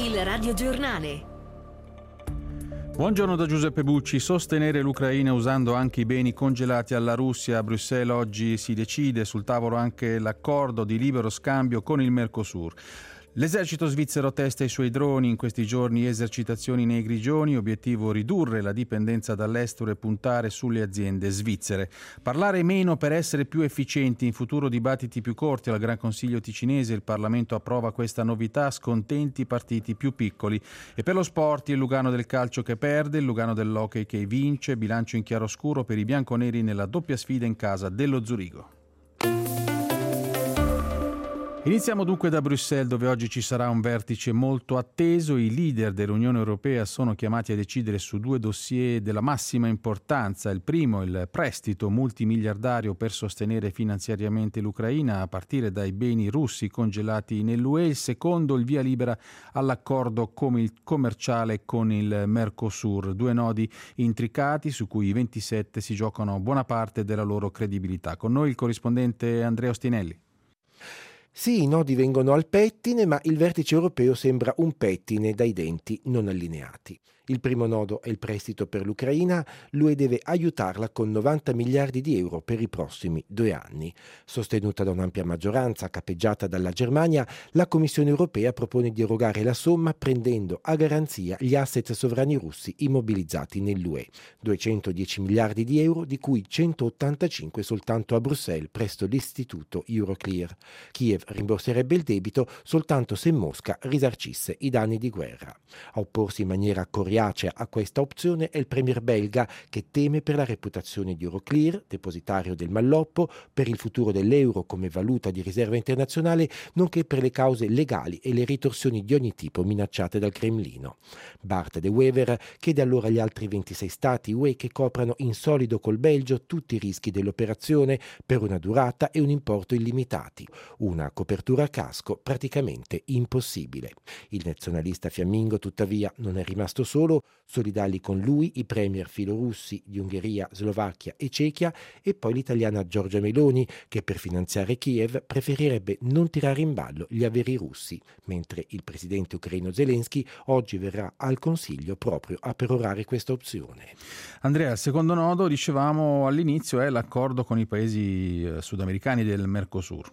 Il radiogiornale. Buongiorno da Giuseppe Bucci. Sostenere l'Ucraina usando anche i beni congelati alla Russia. A Bruxelles oggi si decide, sul tavolo anche l'accordo di libero scambio con il Mercosur. L'esercito svizzero testa i suoi droni, in questi giorni esercitazioni nei Grigioni, obiettivo ridurre la dipendenza dall'estero e puntare sulle aziende svizzere. Parlare meno per essere più efficienti, in futuro dibattiti più corti al Gran Consiglio ticinese, il Parlamento approva questa novità, scontenti i partiti più piccoli. E per lo sport il Lugano del calcio che perde, il Lugano dell'hockey che vince, bilancio in chiaroscuro per i bianconeri nella doppia sfida in casa dello Zurigo. Iniziamo dunque da Bruxelles, dove oggi ci sarà un vertice molto atteso. I leader dell'Unione Europea sono chiamati a decidere su due dossier della massima importanza. Il primo, il prestito multimiliardario per sostenere finanziariamente l'Ucraina a partire dai beni russi congelati nell'UE. Il secondo, il via libera all'accordo commerciale con il Mercosur. Due nodi intricati su cui i 27 si giocano buona parte della loro credibilità. Con noi il corrispondente Andrea Ostinelli. Sì, i nodi vengono al pettine, ma il vertice europeo sembra un pettine dai denti non allineati. Il primo nodo è il prestito per l'Ucraina. L'UE deve aiutarla con 90 miliardi di euro per i prossimi 2 anni. Sostenuta da un'ampia maggioranza capeggiata dalla Germania, la Commissione europea propone di erogare la somma prendendo a garanzia gli asset sovrani russi immobilizzati nell'UE. 210 miliardi di euro, di cui 185 soltanto a Bruxelles presso l'istituto Euroclear. Kiev rimborserebbe il debito soltanto se Mosca risarcisse i danni di guerra. A opporsi in maniera coriacea a questa opzione è il premier belga, che teme per la reputazione di Euroclear, depositario del malloppo, per il futuro dell'euro come valuta di riserva internazionale, nonché per le cause legali e le ritorsioni di ogni tipo minacciate dal Cremlino. Bart de Wever chiede allora agli altri 26 stati UE che coprano in solido col Belgio tutti i rischi dell'operazione per una durata e un importo illimitati. Una copertura a casco praticamente impossibile. Il nazionalista fiammingo, tuttavia, non è rimasto solo. Solidali con lui i premier filorussi di Ungheria, Slovacchia e Cechia, e poi l'italiana Giorgia Meloni, che per finanziare Kiev preferirebbe non tirare in ballo gli averi russi, mentre il presidente ucraino Zelensky oggi verrà al Consiglio proprio a perorare questa opzione. Andrea, il secondo nodo, dicevamo all'inizio, è l'accordo con i paesi sudamericani del Mercosur.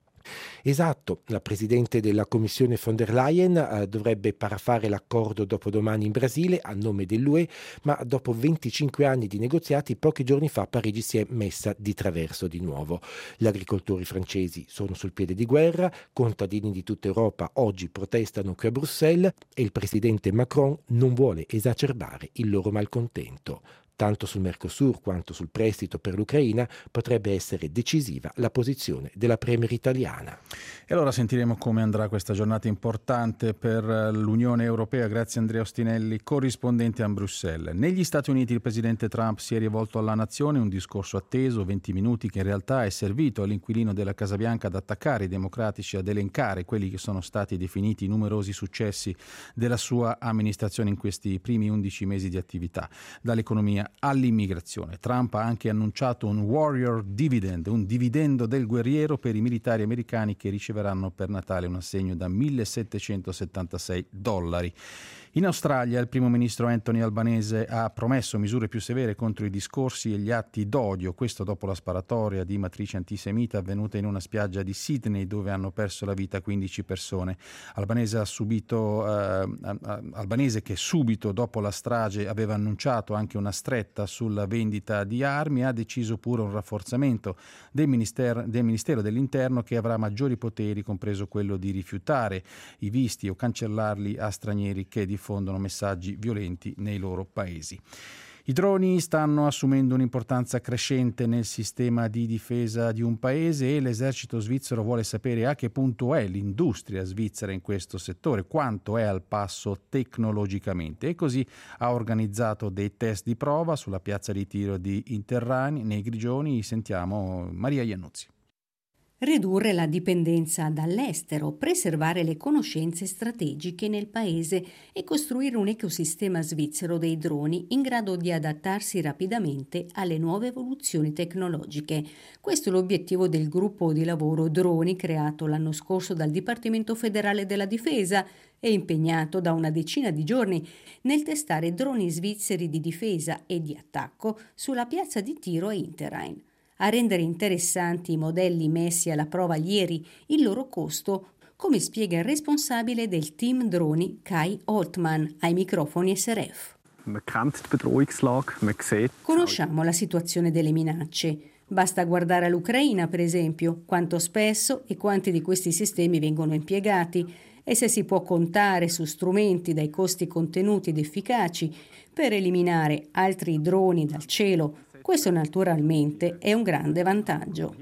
Esatto, la presidente della Commissione von der Leyen dovrebbe parafare l'accordo dopodomani in Brasile a nome dell'UE, ma dopo 25 anni di negoziati, pochi giorni fa Parigi si è messa di traverso di nuovo. Gli agricoltori francesi sono sul piede di guerra, contadini di tutta Europa oggi protestano qui a Bruxelles e il presidente Macron non vuole esacerbare il loro malcontento. Tanto sul Mercosur quanto sul prestito per l'Ucraina potrebbe essere decisiva la posizione della premier italiana. E allora sentiremo come andrà questa giornata importante per l'Unione Europea. Grazie Andrea Ostinelli, corrispondente a Bruxelles. Negli Stati Uniti il presidente Trump si è rivolto alla nazione, un discorso atteso, 20 minuti, che in realtà è servito all'inquilino della Casa Bianca ad attaccare i democratici, ad elencare quelli che sono stati definiti i numerosi successi della sua amministrazione in questi primi 11 mesi di attività, dall'economia all'immigrazione. Trump ha anche annunciato un Warrior Dividend, un dividendo del guerriero per i militari americani che riceveranno per Natale un assegno da $1.776. In Australia il primo ministro Anthony Albanese ha promesso misure più severe contro i discorsi e gli atti d'odio, questo dopo la sparatoria di matrice antisemita avvenuta in una spiaggia di Sydney dove hanno perso la vita 15 persone. Albanese che subito dopo la strage aveva annunciato anche una stretta sulla vendita di armi, ha deciso pure un rafforzamento del Ministero dell'Interno, che avrà maggiori poteri, compreso quello di rifiutare i visti o cancellarli a stranieri che diffondono messaggi violenti nei loro paesi. I droni stanno assumendo un'importanza crescente nel sistema di difesa di un paese e l'esercito svizzero vuole sapere a che punto è l'industria svizzera in questo settore, quanto è al passo tecnologicamente, e così ha organizzato dei test di prova sulla piazza di tiro di Interrani nei Grigioni. Sentiamo Maria Iannuzzi. ridurre la dipendenza dall'estero, preservare le conoscenze strategiche nel paese e costruire un ecosistema svizzero dei droni in grado di adattarsi rapidamente alle nuove evoluzioni tecnologiche. Questo è l'obiettivo del gruppo di lavoro droni creato l'anno scorso dal Dipartimento Federale della Difesa e impegnato da una decina di giorni nel testare droni svizzeri di difesa e di attacco sulla piazza di tiro a Interrhein. A rendere interessanti i modelli messi alla prova ieri, il loro costo, come spiega il responsabile del team droni Kai Holtmann ai microfoni SRF. Conosciamo la situazione delle minacce. Basta guardare all'Ucraina, per esempio, quanto spesso e quanti di questi sistemi vengono impiegati e se si può contare su strumenti dai costi contenuti ed efficaci per eliminare altri droni dal cielo. Questo naturalmente è un grande vantaggio.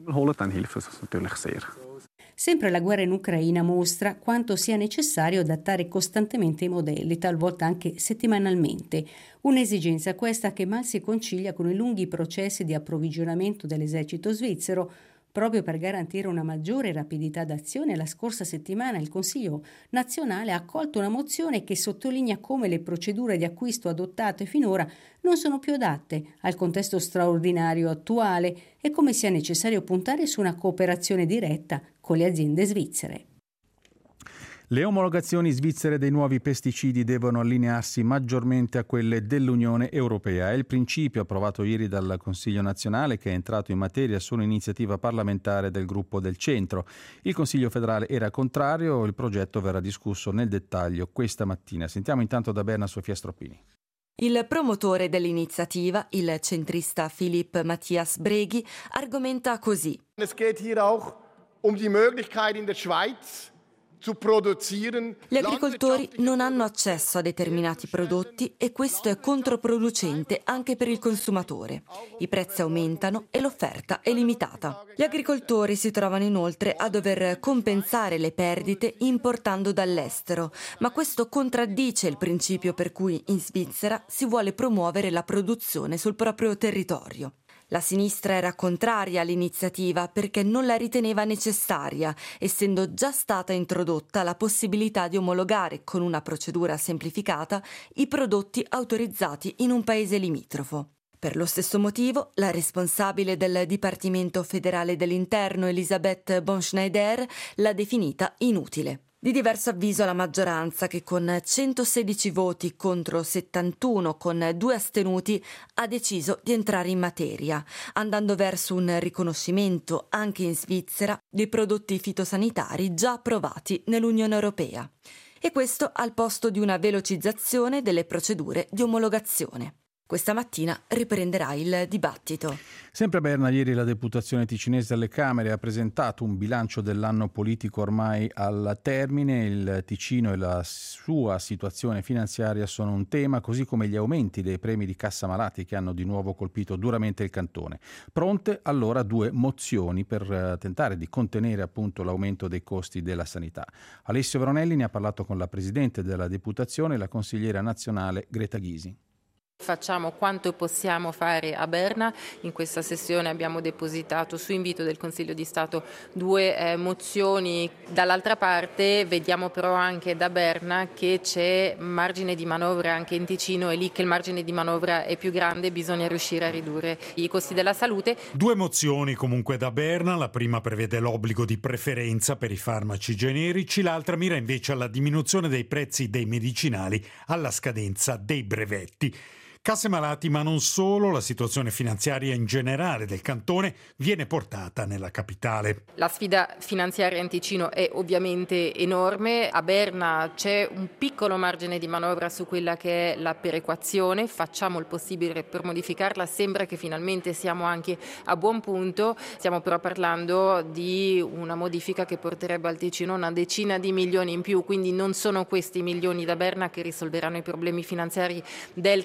Sempre la guerra in Ucraina mostra quanto sia necessario adattare costantemente i modelli, talvolta anche settimanalmente. Un'esigenza questa che mal si concilia con i lunghi processi di approvvigionamento dell'esercito svizzero. Proprio per garantire una maggiore rapidità d'azione, la scorsa settimana il Consiglio nazionale ha accolto una mozione che sottolinea come le procedure di acquisto adottate finora non sono più adatte al contesto straordinario attuale e come sia necessario puntare su una cooperazione diretta con le aziende svizzere. Le omologazioni svizzere dei nuovi pesticidi devono allinearsi maggiormente a quelle dell'Unione Europea. È il principio approvato ieri dal Consiglio nazionale, che è entrato in materia su un'iniziativa parlamentare del gruppo del centro. Il Consiglio federale era contrario, il progetto verrà discusso nel dettaglio questa mattina. Sentiamo intanto da Berna Sofia Stroppini. Il promotore dell'iniziativa, il centrista Philipp Matthias Breghi, argomenta così. Es geht hier auch um die Möglichkeit in der Schweiz. Gli agricoltori non hanno accesso a determinati prodotti e questo è controproducente anche per il consumatore. I prezzi aumentano e l'offerta è limitata. Gli agricoltori si trovano inoltre a dover compensare le perdite importando dall'estero, ma questo contraddice il principio per cui in Svizzera si vuole promuovere la produzione sul proprio territorio. La sinistra era contraria all'iniziativa perché non la riteneva necessaria, essendo già stata introdotta la possibilità di omologare con una procedura semplificata i prodotti autorizzati in un paese limitrofo. Per lo stesso motivo, la responsabile del Dipartimento Federale dell'Interno, Elisabeth Bonschneider, l'ha definita inutile. Di diverso avviso la maggioranza, che con 116 voti contro 71 con 2 astenuti ha deciso di entrare in materia, andando verso un riconoscimento anche in Svizzera dei prodotti fitosanitari già approvati nell'Unione Europea. E questo al posto di una velocizzazione delle procedure di omologazione. Questa mattina riprenderà il dibattito. Sempre a Berna, ieri la deputazione ticinese alle Camere ha presentato un bilancio dell'anno politico ormai al termine. Il Ticino e la sua situazione finanziaria sono un tema, così come gli aumenti dei premi di cassa malati che hanno di nuovo colpito duramente il cantone. Pronte allora 2 mozioni per tentare di contenere appunto l'aumento dei costi della sanità. Alessio Veronelli ne ha parlato con la Presidente della Deputazione e la consigliera nazionale Greta Gysi. Facciamo quanto possiamo fare a Berna. In questa sessione abbiamo depositato su invito del Consiglio di Stato 2 mozioni. Dall'altra parte vediamo però anche da Berna che c'è margine di manovra anche in Ticino, e lì che il margine di manovra è più grande bisogna riuscire a ridurre i costi della salute. 2 mozioni comunque da Berna, la prima prevede l'obbligo di preferenza per i farmaci generici, l'altra mira invece alla diminuzione dei prezzi dei medicinali alla scadenza dei brevetti. Casse malati, ma non solo, la situazione finanziaria in generale del cantone viene portata nella capitale. La sfida finanziaria in Ticino è ovviamente enorme. A Berna c'è un piccolo margine di manovra su quella che è la perequazione. Facciamo il possibile per modificarla. Sembra che finalmente siamo anche a buon punto. Stiamo però parlando di una modifica che porterebbe al Ticino una decina di milioni in più. Quindi non sono questi milioni da Berna che risolveranno i problemi finanziari del Canton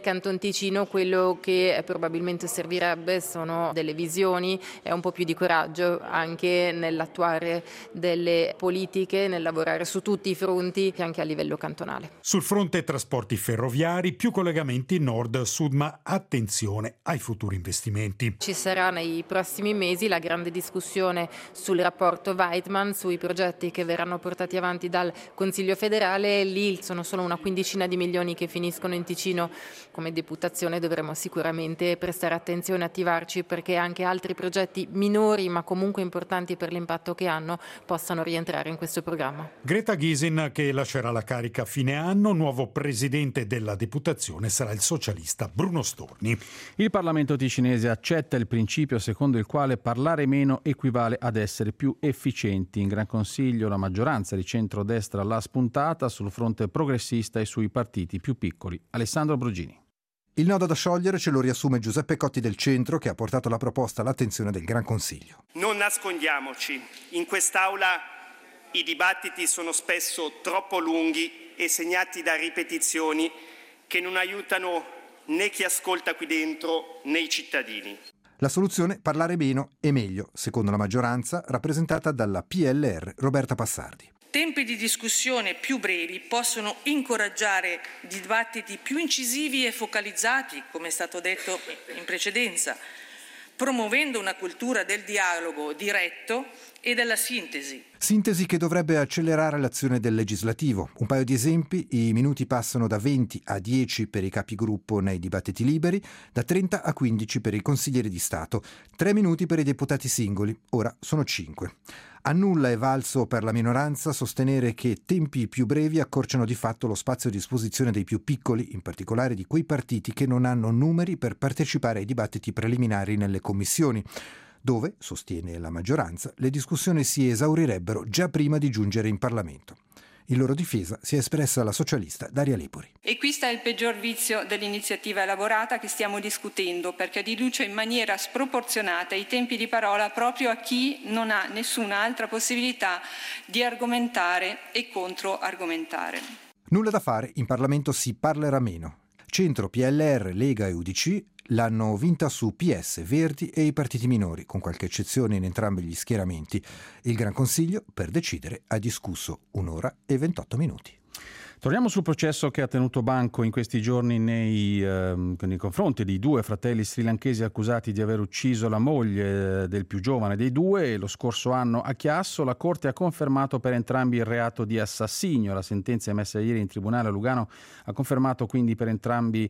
Ticino quello che probabilmente servirebbe sono delle visioni e un po' più di coraggio anche nell'attuare delle politiche, nel lavorare su tutti i fronti anche a livello cantonale. Sul fronte trasporti ferroviari, più collegamenti nord-sud, ma attenzione ai futuri investimenti. Ci sarà nei prossimi mesi la grande discussione sul rapporto Weidmann, sui progetti che verranno portati avanti dal Consiglio federale. Lì sono solo una quindicina di milioni che finiscono in Ticino. Come deputazione dovremo sicuramente prestare attenzione e attivarci perché anche altri progetti minori ma comunque importanti per l'impatto che hanno possano rientrare in questo programma. Greta Gysin, che lascerà la carica a fine anno, nuovo presidente della deputazione sarà il socialista Bruno Storni. Il Parlamento ticinese accetta il principio secondo il quale parlare meno equivale ad essere più efficienti. In Gran Consiglio la maggioranza di centrodestra l'ha spuntata sul fronte progressista e sui partiti più piccoli. Alessandro Brugini. Il nodo da sciogliere ce lo riassume Giuseppe Cotti del Centro, che ha portato la proposta all'attenzione del Gran Consiglio. Non nascondiamoci, in quest'Aula i dibattiti sono spesso troppo lunghi e segnati da ripetizioni che non aiutano né chi ascolta qui dentro né i cittadini. La soluzione? Parlare meno e meglio, secondo la maggioranza rappresentata dalla PLR Roberta Passardi. Tempi di discussione più brevi possono incoraggiare dibattiti più incisivi e focalizzati, come è stato detto in precedenza, promuovendo una cultura del dialogo diretto e della sintesi. Sintesi che dovrebbe accelerare l'azione del legislativo. Un paio di esempi: i minuti passano da 20 a 10 per i capigruppo nei dibattiti liberi, da 30 a 15 per i consiglieri di Stato, 3 minuti per i deputati singoli, ora sono 5. A nulla è valso per la minoranza sostenere che tempi più brevi accorciano di fatto lo spazio a disposizione dei più piccoli, in particolare di quei partiti che non hanno numeri per partecipare ai dibattiti preliminari nelle commissioni, dove, sostiene la maggioranza, le discussioni si esaurirebbero già prima di giungere in Parlamento. In loro difesa si è espressa la socialista Daria Lepori. E qui sta il peggior vizio dell'iniziativa elaborata che stiamo discutendo, perché riduce in maniera sproporzionata i tempi di parola proprio a chi non ha nessuna altra possibilità di argomentare e controargomentare. Nulla da fare, in Parlamento si parlerà meno. Centro, PLR, Lega e UDC l'hanno vinta su PS, Verdi e i partiti minori, con qualche eccezione in entrambi gli schieramenti. Il Gran Consiglio, per decidere, ha discusso 1 ora e 28 minuti. Torniamo sul processo che ha tenuto banco in questi giorni nei confronti di 2 fratelli srilankesi accusati di aver ucciso la moglie del più giovane dei 2 lo scorso anno a Chiasso. La Corte ha confermato per entrambi il reato di assassinio. La sentenza emessa ieri in tribunale a Lugano ha confermato quindi per entrambi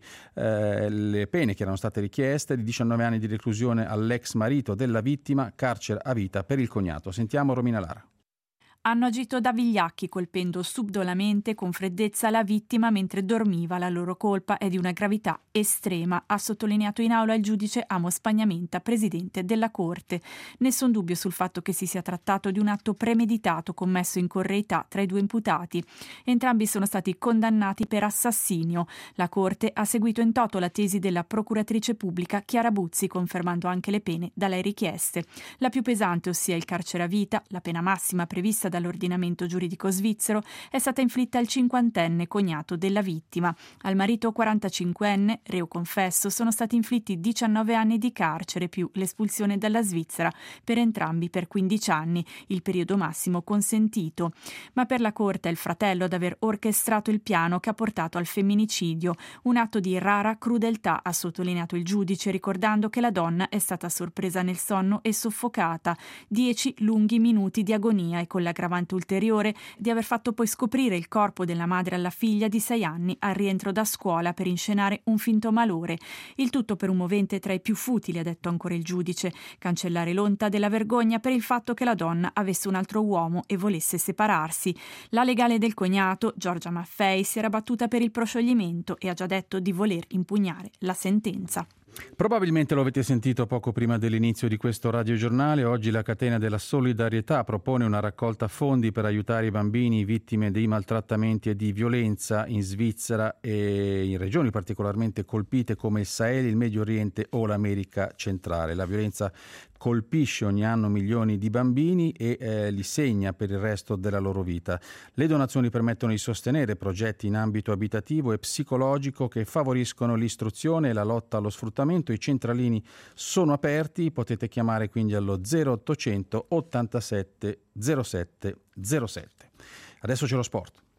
le pene che erano state richieste, di 19 anni di reclusione all'ex marito della vittima, carcere a vita per il cognato. Sentiamo Romina Lara. Hanno agito da vigliacchi colpendo subdolamente con freddezza la vittima mentre dormiva. La loro colpa è di una gravità estrema, ha sottolineato in aula il giudice Amos Pagnamenta, presidente della Corte. Nessun dubbio sul fatto che si sia trattato di un atto premeditato commesso in correità tra i 2 imputati. Entrambi sono stati condannati per assassinio. La Corte ha seguito in toto la tesi della procuratrice pubblica Chiara Buzzi, confermando anche le pene da lei richieste. La più pesante, ossia il carcere a vita, la pena massima prevista dall'ordinamento giuridico svizzero, è stata inflitta al 50enne cognato della vittima. Al marito 45enne, reo confesso, sono stati inflitti 19 anni di carcere più l'espulsione dalla Svizzera per entrambi per 15 anni, il periodo massimo consentito. Ma per la Corte è il fratello ad aver orchestrato il piano che ha portato al femminicidio, un atto di rara crudeltà, ha sottolineato il giudice, ricordando che la donna è stata sorpresa nel sonno e soffocata. 10 lunghi minuti di agonia e con l'aggravante ulteriore di aver fatto poi scoprire il corpo della madre alla figlia di 6 anni al rientro da scuola per inscenare un finto malore. Il tutto per un movente tra i più futili, ha detto ancora il giudice, cancellare l'onta della vergogna per il fatto che la donna avesse un altro uomo e volesse separarsi. La legale del cognato, Giorgia Maffei, si era battuta per il proscioglimento e ha già detto di voler impugnare la sentenza. Probabilmente lo avete sentito poco prima dell'inizio di questo radiogiornale. Oggi la Catena della Solidarietà propone una raccolta fondi per aiutare i bambini vittime di maltrattamenti e di violenza in Svizzera e in regioni particolarmente colpite come il Sahel, il Medio Oriente o l'America centrale. La violenza colpisce ogni anno milioni di bambini e li segna per il resto della loro vita. Le donazioni permettono di sostenere progetti in ambito abitativo e psicologico che favoriscono l'istruzione e la lotta allo sfruttamento. I centralini sono aperti, potete chiamare quindi allo 0800 87 07 07. Adesso c'è lo sport.